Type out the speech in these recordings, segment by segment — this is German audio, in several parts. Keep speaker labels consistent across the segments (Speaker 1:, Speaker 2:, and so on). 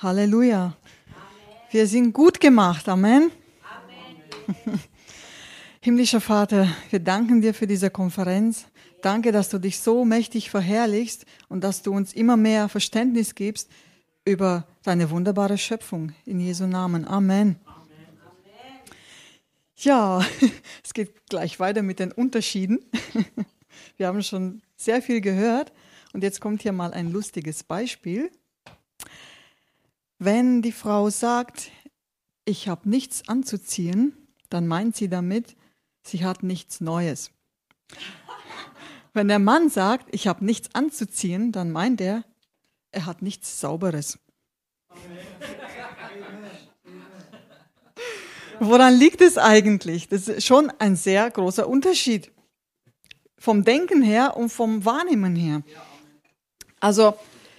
Speaker 1: Halleluja. Wir sind gut gemacht. Amen. Himmlischer Vater, wir danken dir für diese Konferenz. Danke, dass du dich so mächtig verherrlichst und dass du uns immer mehr Verständnis gibst über deine wunderbare Schöpfung. In Jesu Namen. Amen. Ja, es geht gleich weiter mit den Unterschieden. Wir haben schon sehr viel gehört und jetzt kommt hier mal ein lustiges Beispiel. Wenn die Frau sagt, ich habe nichts anzuziehen, dann meint sie damit, sie hat nichts Neues. Wenn der Mann sagt, ich habe nichts anzuziehen, dann meint er hat nichts Sauberes. Woran liegt es eigentlich? Das ist schon ein sehr großer Unterschied. Vom Denken her und vom Wahrnehmen her. Also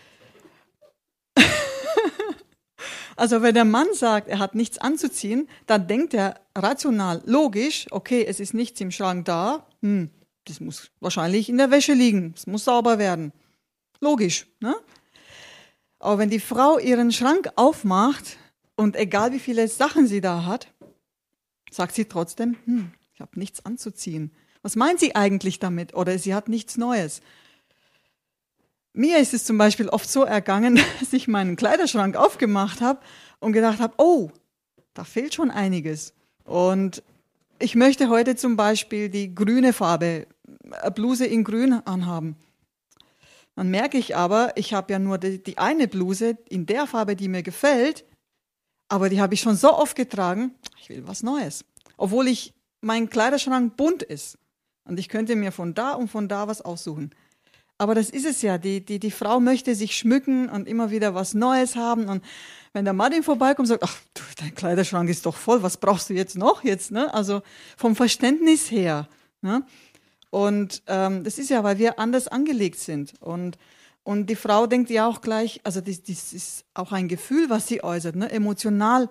Speaker 1: wenn der Mann sagt, er hat nichts anzuziehen, dann denkt er rational, logisch, okay, es ist nichts im Schrank da, das muss wahrscheinlich in der Wäsche liegen, es muss sauber werden. Logisch, ne? Aber wenn die Frau ihren Schrank aufmacht und egal wie viele Sachen sie da hat, sagt sie trotzdem, ich habe nichts anzuziehen. Was meint sie eigentlich damit? Oder sie hat nichts Neues. Mir ist es zum Beispiel oft so ergangen, dass ich meinen Kleiderschrank aufgemacht habe und gedacht habe, oh, da fehlt schon einiges. Und ich möchte heute zum Beispiel die grüne Farbe, eine Bluse in grün anhaben. Dann merke ich aber, ich habe ja nur die eine Bluse in der Farbe, die mir gefällt, aber die habe ich schon so oft getragen, ich will was Neues. Obwohl mein Kleiderschrank bunt ist. Und ich könnte mir von da und von da was aussuchen. Aber das ist es ja, die Frau möchte sich schmücken und immer wieder was Neues haben. Und wenn der Martin vorbeikommt und sagt, ach, du, dein Kleiderschrank ist doch voll, was brauchst du jetzt noch? Ne? Also vom Verständnis her. Ne? Und das ist ja, weil wir anders angelegt sind. Und die Frau denkt ja auch gleich, also das ist auch ein Gefühl, was sie äußert, ne? Emotional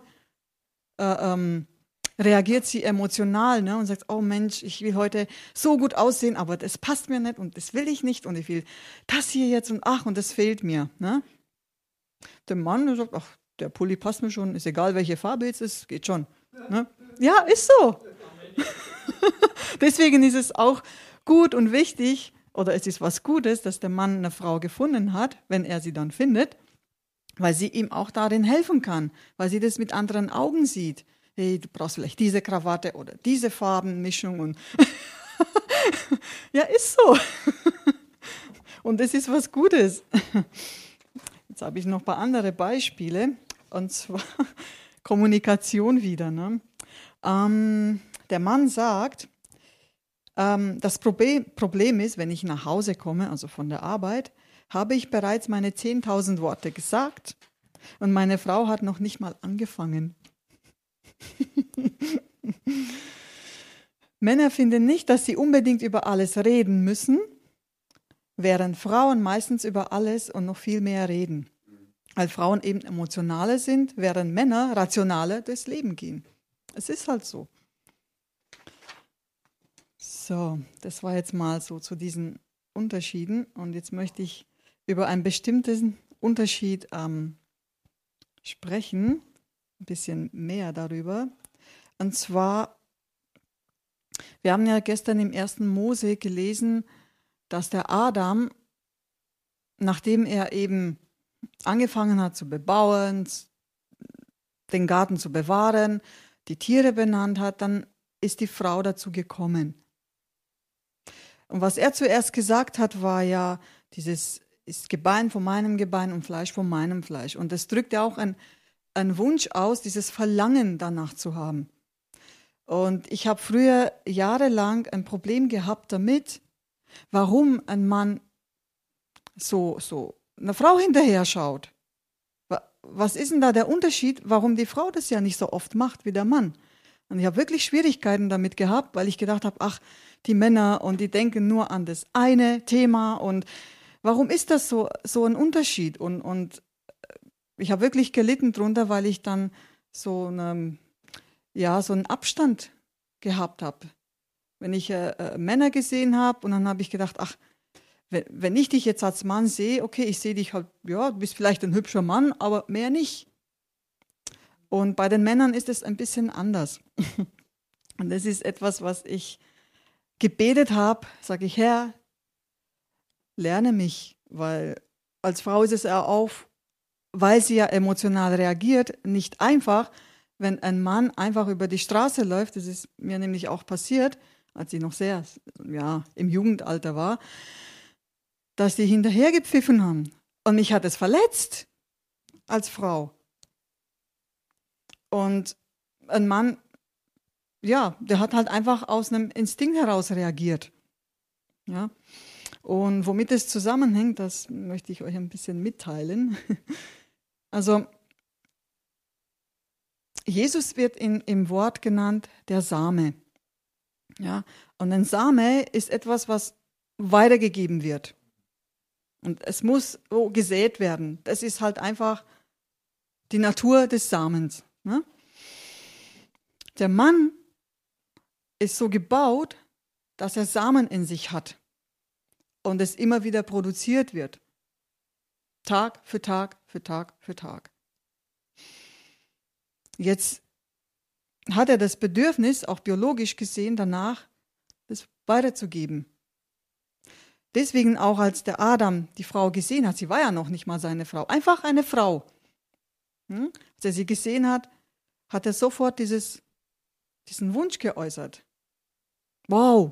Speaker 1: reagiert sie emotional, ne, und sagt, oh Mensch, ich will heute so gut aussehen, aber das passt mir nicht und das will ich nicht und ich will das hier jetzt und ach, und das fehlt mir. Ne? Der Mann sagt, ach, der Pulli passt mir schon, ist egal, welche Farbe jetzt ist, geht schon. Ne? Ja, ist so. Deswegen ist es auch gut und wichtig, oder es ist was Gutes, dass der Mann eine Frau gefunden hat, wenn er sie dann findet, weil sie ihm auch darin helfen kann, weil sie das mit anderen Augen sieht. Hey, du brauchst vielleicht diese Krawatte oder diese Farbenmischung. Und ja, ist so. Und das ist was Gutes. Jetzt habe ich noch ein paar andere Beispiele. Und zwar Kommunikation wieder. Ne? Der Mann sagt, das Problem ist, wenn ich nach Hause komme, also von der Arbeit, habe ich bereits meine 10.000 Worte gesagt und meine Frau hat noch nicht mal angefangen. Männer finden nicht, dass sie unbedingt über alles reden müssen, während Frauen meistens über alles und noch viel mehr reden. Weil Frauen eben emotionaler sind, während Männer rationaler durchs Leben gehen. Es ist halt so. So, das war jetzt mal so zu diesen Unterschieden. Und jetzt möchte ich über einen bestimmten Unterschied sprechen. Ein bisschen mehr darüber. Und zwar, wir haben ja gestern im 1. Mose gelesen, dass der Adam, nachdem er eben angefangen hat zu bebauen, den Garten zu bewahren, die Tiere benannt hat, dann ist die Frau dazu gekommen. Und was er zuerst gesagt hat, war ja, dieses ist Gebein von meinem Gebein und Fleisch von meinem Fleisch. Und das drückt ja auch ein Wunsch aus, dieses Verlangen danach zu haben. Und ich habe früher jahrelang ein Problem gehabt damit, warum ein Mann so einer Frau hinterher schaut. Was ist denn da der Unterschied, warum die Frau das ja nicht so oft macht wie der Mann? Und ich habe wirklich Schwierigkeiten damit gehabt, weil ich gedacht habe, ach, die Männer und die denken nur an das eine Thema und warum ist das so ein Unterschied? Und ich habe wirklich gelitten drunter, weil ich dann so einen Abstand gehabt habe. Wenn ich Männer gesehen habe und dann habe ich gedacht, ach, Wenn ich dich jetzt als Mann sehe, okay, ich sehe dich halt, ja, du bist vielleicht ein hübscher Mann, aber mehr nicht. Und bei den Männern ist es ein bisschen anders. Und das ist etwas, was ich gebetet habe, sage ich, Herr, lerne mich, weil als Frau ist es ja auch, weil sie ja emotional reagiert, nicht einfach, wenn ein Mann einfach über die Straße läuft. Das ist mir nämlich auch passiert, als ich noch sehr, ja, im Jugendalter war, dass die hinterher gepfiffen haben. Und mich hat es verletzt als Frau. Und ein Mann, ja, der hat halt einfach aus einem Instinkt heraus reagiert. Ja. Und womit es zusammenhängt, das möchte ich euch ein bisschen mitteilen. Also, Jesus wird im Wort genannt der Same. Ja. Und ein Same ist etwas, was weitergegeben wird. Und es muss so gesät werden. Das ist halt einfach die Natur des Samens. Ne? Der Mann ist so gebaut, dass er Samen in sich hat und es immer wieder produziert wird. Tag für Tag für Tag für Tag. Jetzt hat er das Bedürfnis, auch biologisch gesehen, danach, das weiterzugeben. Deswegen auch, als der Adam die Frau gesehen hat, sie war ja noch nicht mal seine Frau, einfach eine Frau. Als er sie gesehen hat, hat er sofort diesen Wunsch geäußert. Wow.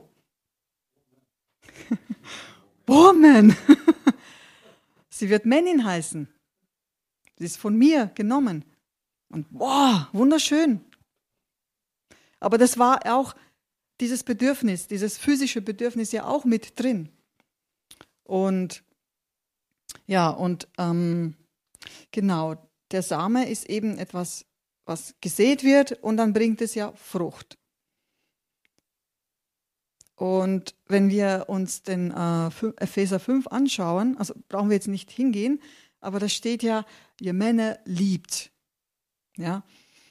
Speaker 1: Woman. Sie wird Männin heißen. Sie ist von mir genommen. Und wow, wunderschön. Aber das war auch dieses Bedürfnis, dieses physische Bedürfnis ja auch mit drin. Und ja, und genau, der Same ist eben etwas, was gesät wird und dann bringt es ja Frucht. Und wenn wir uns den Epheser 5 anschauen, also brauchen wir jetzt nicht hingehen, aber da steht ja, ihr Männer liebt. Ja.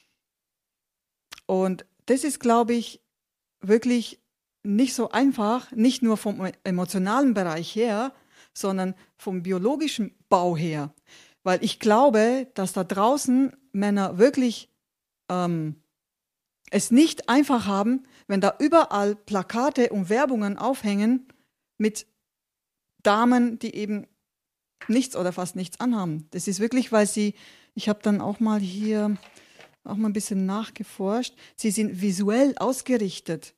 Speaker 1: Und das ist, glaube ich, wirklich nicht so einfach, nicht nur vom emotionalen Bereich her, sondern vom biologischen Bau her. Weil ich glaube, dass da draußen Männer wirklich es nicht einfach haben, wenn da überall Plakate und Werbungen aufhängen mit Damen, die eben nichts oder fast nichts anhaben. Das ist wirklich, weil ich habe dann auch mal hier auch mal ein bisschen nachgeforscht, sie sind visuell ausgerichtet.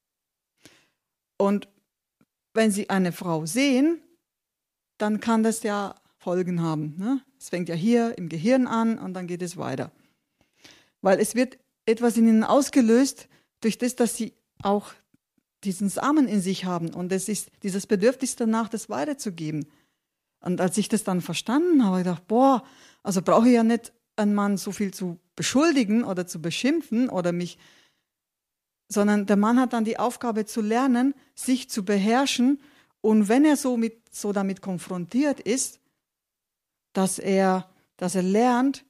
Speaker 1: Und wenn sie eine Frau sehen, dann kann das ja Folgen haben. Ne? Es fängt ja hier im Gehirn an und dann geht es weiter. Weil es wird etwas in ihnen ausgelöst, durch das, dass sie auch diesen Samen in sich haben. Und es ist dieses Bedürfnis danach, das weiterzugeben. Und als ich das dann verstanden habe, habe ich gedacht, boah, also brauche ich ja nicht einen Mann so viel zu beschuldigen oder zu beschimpfen oder mich, sondern der Mann hat dann die Aufgabe zu lernen, sich zu beherrschen. Und wenn er so damit konfrontiert ist, dass er lernt,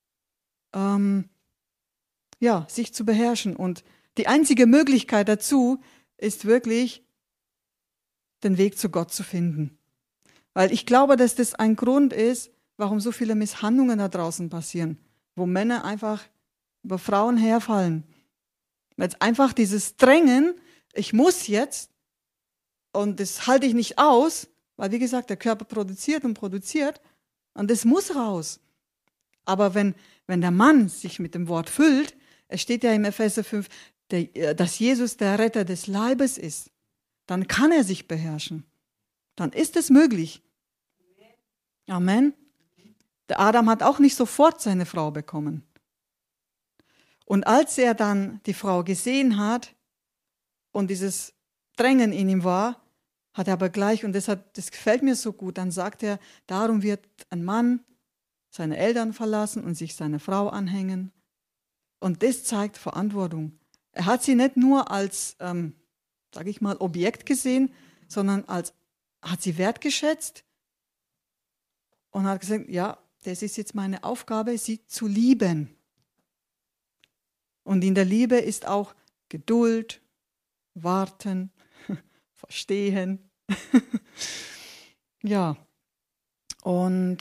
Speaker 1: sich zu beherrschen. Und die einzige Möglichkeit dazu ist wirklich, den Weg zu Gott zu finden. Weil ich glaube, dass das ein Grund ist, warum so viele Misshandlungen da draußen passieren, wo Männer einfach über Frauen herfallen. Weil es einfach dieses Drängen, ich muss jetzt, und das halte ich nicht aus, weil wie gesagt, der Körper produziert und produziert, und das muss raus. Aber wenn der Mann sich mit dem Wort füllt, es steht ja im Epheser 5, dass Jesus der Retter des Leibes ist, dann kann er sich beherrschen. Dann ist es möglich. Amen. Der Adam hat auch nicht sofort seine Frau bekommen. Und als er dann die Frau gesehen hat und dieses Drängen in ihm war, hat er aber gleich, und deshalb, das gefällt mir so gut, dann sagt er, darum wird ein Mann seine Eltern verlassen und sich seiner Frau anhängen. Und das zeigt Verantwortung. Er hat sie nicht nur als, sage ich mal, Objekt gesehen, sondern hat sie wertgeschätzt und hat gesagt, ja, das ist jetzt meine Aufgabe, sie zu lieben. Und in der Liebe ist auch Geduld, Warten, Verstehen. Ja, und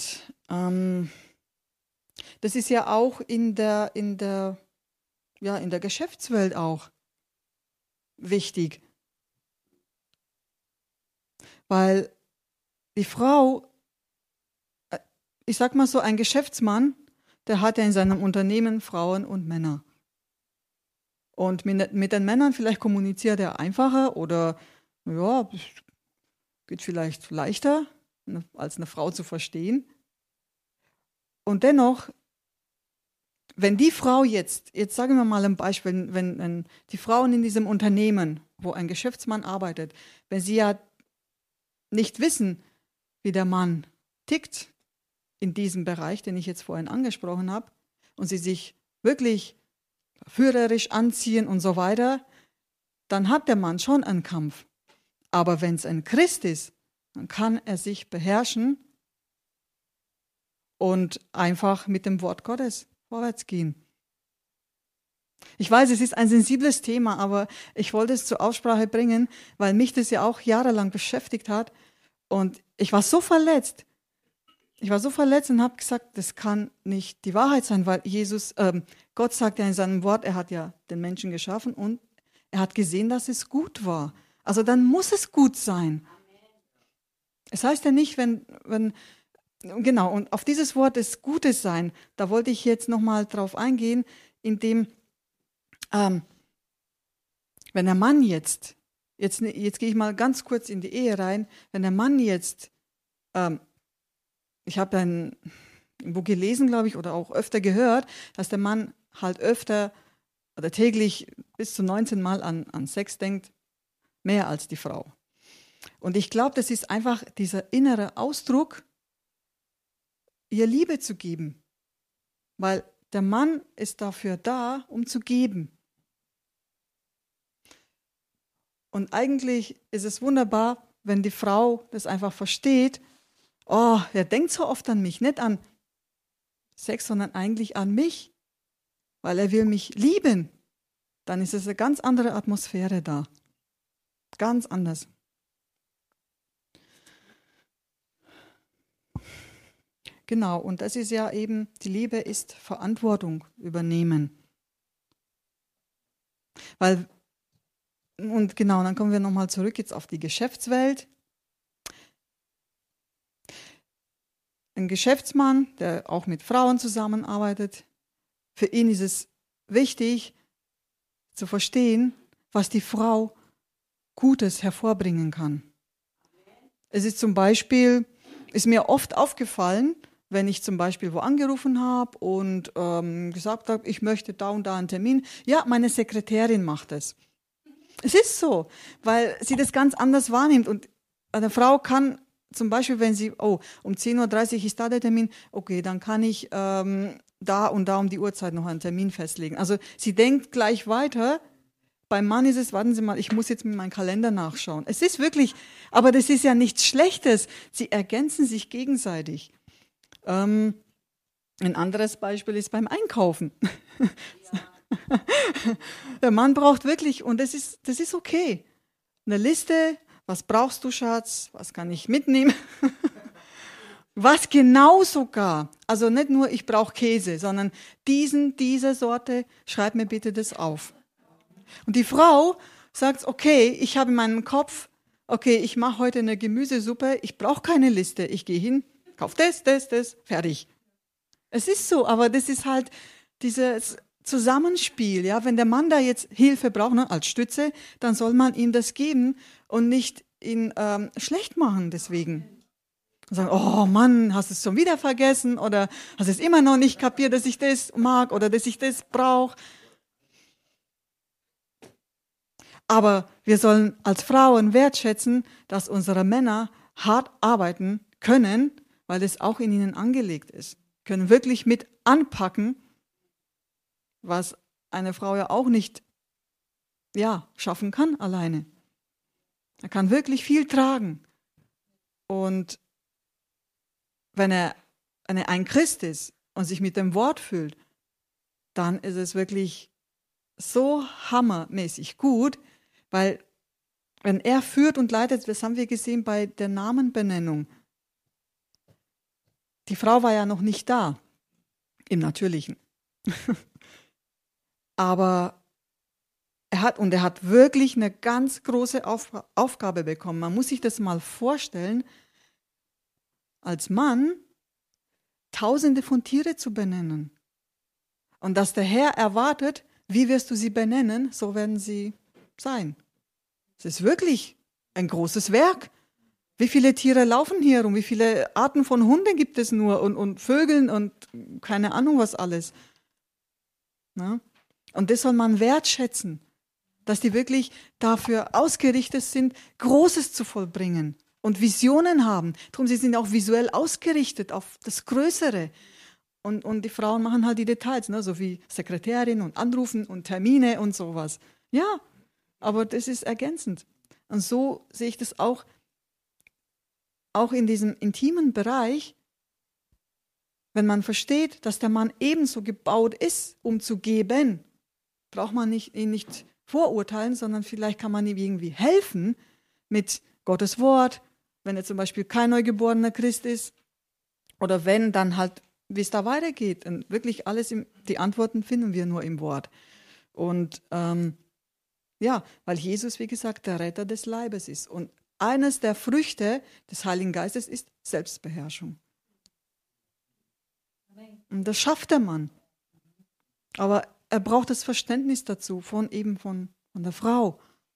Speaker 1: das ist ja auch in der Geschäftswelt auch wichtig, weil die Frau, ich sag mal so, ein Geschäftsmann, der hat ja in seinem Unternehmen Frauen und Männer. Und mit den Männern vielleicht kommuniziert er einfacher oder ja, geht vielleicht leichter, als eine Frau zu verstehen. Und dennoch, wenn die Frau jetzt sagen wir mal ein Beispiel, wenn die Frauen in diesem Unternehmen, wo ein Geschäftsmann arbeitet, wenn sie ja nicht wissen, wie der Mann tickt in diesem Bereich, den ich jetzt vorhin angesprochen habe, und sie sich wirklich führerisch anziehen und so weiter, dann hat der Mann schon einen Kampf. Aber wenn es ein Christ ist, dann kann er sich beherrschen und einfach mit dem Wort Gottes vorwärts gehen. Ich weiß, es ist ein sensibles Thema, aber ich wollte es zur Aussprache bringen, weil mich das ja auch jahrelang beschäftigt hat. Und ich war so verletzt. Ich war so verletzt und habe gesagt, das kann nicht die Wahrheit sein, weil Gott sagt ja in seinem Wort, er hat ja den Menschen geschaffen und er hat gesehen, dass es gut war. Also dann muss es gut sein. Es heißt ja nicht, genau, und auf dieses Wort des Gutes sein, da wollte ich jetzt nochmal drauf eingehen, indem, wenn der Mann jetzt gehe ich mal ganz kurz in die Ehe rein, wenn der Mann jetzt, ich habe dann irgendwo gelesen, glaube ich, oder auch öfter gehört, dass der Mann halt öfter oder täglich bis zu 19 Mal an Sex denkt, mehr als die Frau. Und ich glaube, das ist einfach dieser innere Ausdruck, ihr Liebe zu geben. Weil der Mann ist dafür da, um zu geben. Und eigentlich ist es wunderbar, wenn die Frau das einfach versteht. Oh, er denkt so oft an mich, nicht an Sex, sondern eigentlich an mich, weil er will mich lieben. Dann ist es eine ganz andere Atmosphäre da. Ganz anders. Genau, und das ist ja eben, die Liebe ist Verantwortung übernehmen. Und genau, dann kommen wir nochmal zurück jetzt auf die Geschäftswelt. Ein Geschäftsmann, der auch mit Frauen zusammenarbeitet, für ihn ist es wichtig zu verstehen, was die Frau Gutes hervorbringen kann. Es ist mir oft aufgefallen, wenn ich zum Beispiel wo angerufen habe und gesagt habe, ich möchte da und da einen Termin. Ja, meine Sekretärin macht es. Es ist so, weil sie das ganz anders wahrnimmt. Und eine Frau kann zum Beispiel, wenn sie, um 10:30 Uhr ist da der Termin, okay, dann kann ich da und da um die Uhrzeit noch einen Termin festlegen. Also sie denkt gleich weiter. Beim Mann ist es, warten Sie mal, ich muss jetzt mit meinem Kalender nachschauen. Es ist wirklich, aber das ist ja nichts Schlechtes. Sie ergänzen sich gegenseitig. Ein anderes Beispiel ist beim Einkaufen. Ja. Der Mann braucht wirklich, und das ist okay, eine Liste, was brauchst du, Schatz, was kann ich mitnehmen? Was genau sogar, also nicht nur ich brauche Käse, sondern diese Sorte, schreib mir bitte das auf. Und die Frau sagt, okay, ich habe in meinem Kopf, okay, ich mache heute eine Gemüsesuppe, ich brauche keine Liste, ich gehe hin, kauf das, fertig. Es ist so, aber das ist halt dieses Zusammenspiel, ja, wenn der Mann da jetzt Hilfe braucht, ne, als Stütze, dann soll man ihm das geben und nicht ihn schlecht machen deswegen. Und sagen, oh Mann, hast du es schon wieder vergessen oder hast du es immer noch nicht kapiert, dass ich das mag oder dass ich das brauche. Aber wir sollen als Frauen wertschätzen, dass unsere Männer hart arbeiten können, weil es auch in ihnen angelegt ist. Können wirklich mit anpacken, was eine Frau ja auch nicht schaffen kann alleine. Er kann wirklich viel tragen. Und wenn er ein Christ ist und sich mit dem Wort fühlt, dann ist es wirklich so hammermäßig gut, weil wenn er führt und leitet, das haben wir gesehen bei der Namenbenennung, Die Frau war ja noch nicht da, im Natürlichen. Aber er hat wirklich eine ganz große Aufgabe bekommen. Man muss sich das mal vorstellen, als Mann Tausende von Tieren zu benennen. Und dass der Herr erwartet, wie wirst du sie benennen, so werden sie sein. Es ist wirklich ein großes Werk. Wie viele Tiere laufen hier rum? Wie viele Arten von Hunden gibt es nur? Und Vögeln und keine Ahnung was alles. Na? Und das soll man wertschätzen, dass die wirklich dafür ausgerichtet sind, Großes zu vollbringen und Visionen haben. Darum, sie sind auch visuell ausgerichtet auf das Größere. Und die Frauen machen halt die Details, ne? So wie Sekretärin und Anrufen und Termine und sowas. Ja, aber das ist ergänzend. Und so sehe ich das auch in diesem intimen Bereich, wenn man versteht, dass der Mann ebenso gebaut ist, um zu geben, braucht man ihn nicht vorurteilen, sondern vielleicht kann man ihm irgendwie helfen mit Gottes Wort, wenn er zum Beispiel kein neugeborener Christ ist oder wenn, dann halt, wie es da weitergeht. Und wirklich die Antworten finden wir nur im Wort. Und ja, weil Jesus, wie gesagt, der Retter des Leibes ist. Und eines der Früchte des Heiligen Geistes ist Selbstbeherrschung. Und das schafft der Mann. Aber er braucht das Verständnis dazu von der Frau.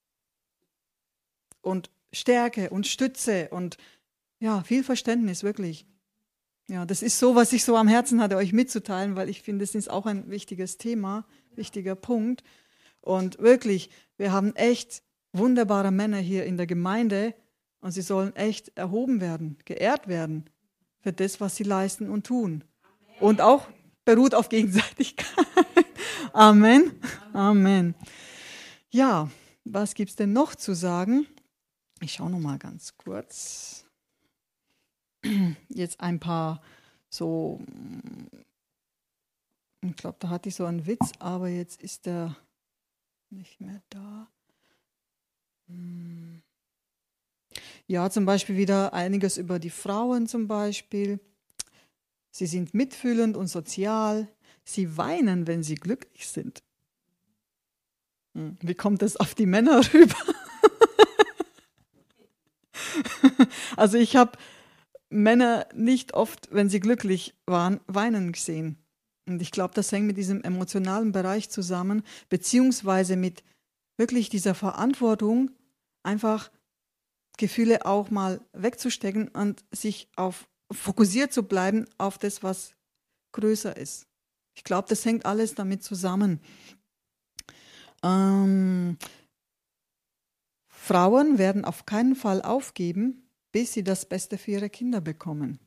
Speaker 1: Und Stärke und Stütze und ja, viel Verständnis, wirklich. Ja, das ist so, was ich so am Herzen hatte, euch mitzuteilen, weil ich finde, das ist auch ein wichtiges Thema, wichtiger Punkt. Und wirklich, wir haben echt wunderbare Männer hier in der Gemeinde und sie sollen echt erhoben werden, geehrt werden für das, was sie leisten und tun. Und auch beruht auf Gegenseitigkeit. Amen. Amen. Ja, was gibt es denn noch zu sagen? Ich schaue noch mal ganz kurz. Jetzt ein paar so, ich glaube, da hatte ich so einen Witz, aber jetzt ist der nicht mehr da. Ja, zum Beispiel wieder einiges über die Frauen zum Beispiel. Sie sind mitfühlend und sozial. Sie weinen, wenn sie glücklich sind. Wie kommt das auf die Männer rüber? Also ich habe Männer nicht oft, wenn sie glücklich waren, weinen gesehen. Und ich glaube, das hängt mit diesem emotionalen Bereich zusammen, beziehungsweise mit wirklich dieser Verantwortung, einfach Gefühle auch mal wegzustecken und sich fokussiert zu bleiben auf das, was größer ist. Ich glaube, das hängt alles damit zusammen. Frauen werden auf keinen Fall aufgeben, bis sie das Beste für ihre Kinder bekommen.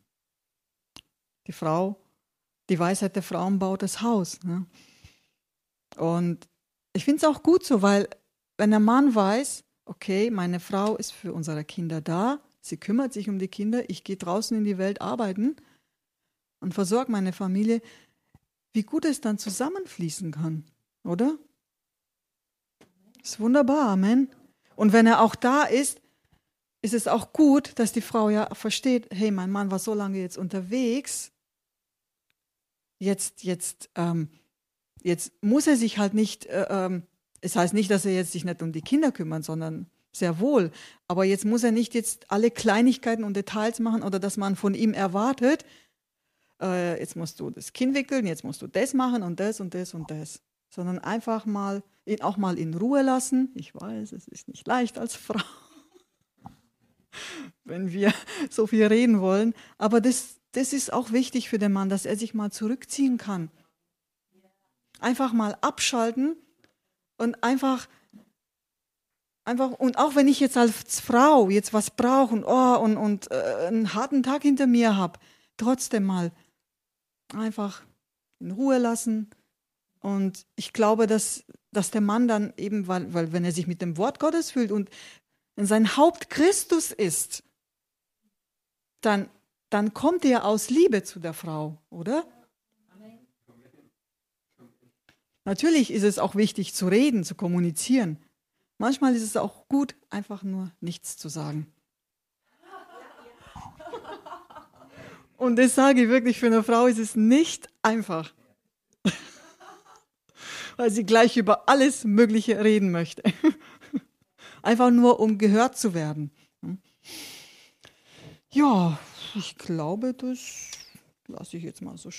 Speaker 1: Die Weisheit der Frauen baut das Haus. Ne? Und ich finde es auch gut so, weil wenn der Mann weiß, okay, meine Frau ist für unsere Kinder da, sie kümmert sich um die Kinder, ich gehe draußen in die Welt arbeiten und versorge meine Familie, wie gut es dann zusammenfließen kann, oder? Ist wunderbar, Amen. Und wenn er auch da ist es auch gut, dass die Frau ja versteht, hey, mein Mann war so lange jetzt unterwegs, jetzt muss er sich halt nicht, es heißt nicht, dass er jetzt sich nicht um die Kinder kümmert, sondern sehr wohl, aber jetzt muss er nicht jetzt alle Kleinigkeiten und Details machen oder dass man von ihm erwartet, jetzt musst du das Kind wickeln, jetzt musst du das machen und das und das und das, sondern einfach mal ihn auch mal in Ruhe lassen. Ich weiß, es ist nicht leicht als Frau, wenn wir so viel reden wollen. Aber das ist auch wichtig für den Mann, dass er sich mal zurückziehen kann. Einfach mal abschalten und einfach und auch wenn ich jetzt als Frau jetzt was brauche und einen harten Tag hinter mir habe, trotzdem mal einfach in Ruhe lassen. Und ich glaube, dass der Mann dann eben, weil wenn er sich mit dem Wort Gottes fühlt und wenn sein Haupt Christus ist, dann kommt er aus Liebe zu der Frau, oder? Amen. Natürlich ist es auch wichtig zu reden, zu kommunizieren. Manchmal ist es auch gut, einfach nur nichts zu sagen. Und das sage ich wirklich, für eine Frau ist es nicht einfach, weil sie gleich über alles Mögliche reden möchte. Einfach nur, um gehört zu werden. Ja, ich glaube, das lasse ich jetzt mal so